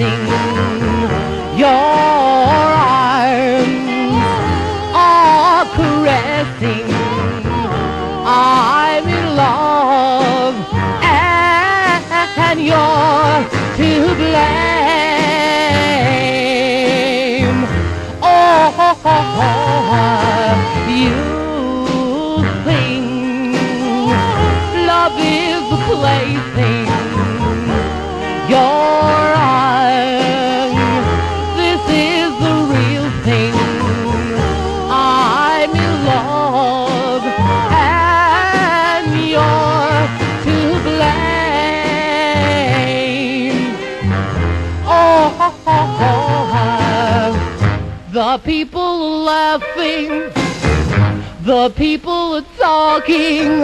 caressing. Your arms are caressing. I'm in love, and you're to blame. Oh, you think love is the plaything. You're wrong. This is the real thing. I'm in love, and you're to blame. Oh, the people are laughing, the people are talking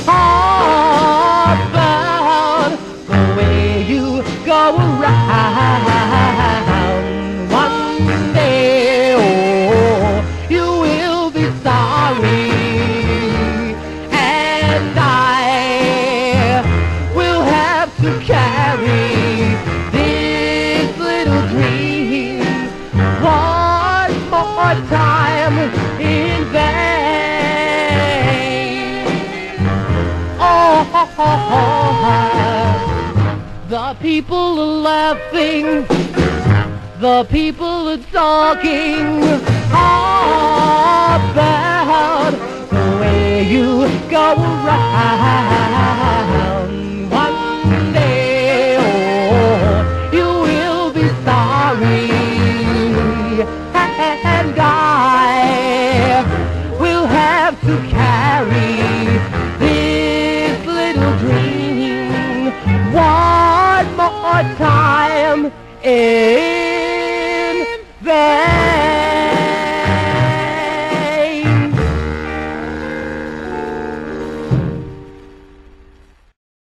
about the way you go around. One day, oh, you will be sorry, and I will have to carry this little dream one more time in vain. Oh, the people are laughing, the people are talking about the way you go around. One day, oh, you will be sorry, and I will have to carry this little dream one more time in vain.